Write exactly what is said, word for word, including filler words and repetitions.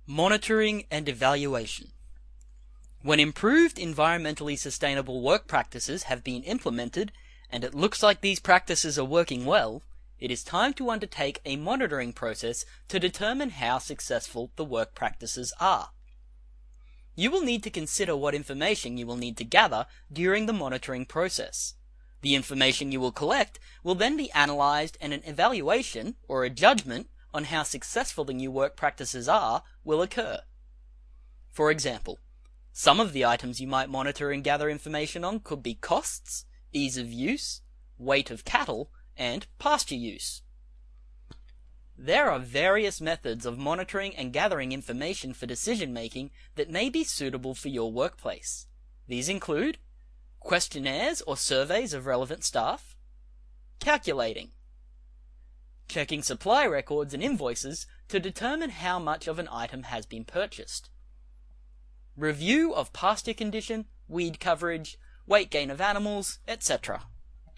Monitoring and evaluation. When improved environmentally sustainable work practices have been implemented, and it looks like these practices are working well, it is time to undertake a monitoring process to determine how successful the work practices are. You will need to consider what information you will need to gather during the monitoring process. The information you will collect will then be analyzed, and an evaluation, or a judgment, on how successful the new work practices are will occur. For example, some of the items you might monitor and gather information on could be costs, ease of use, weight of cattle, and pasture use. There are various methods of monitoring and gathering information for decision making that may be suitable for your workplace. These include questionnaires or surveys of relevant staff, calculating, checking supply records and invoices to determine how much of an item has been purchased, review of pasture condition, weed coverage, weight gain of animals, et cetera.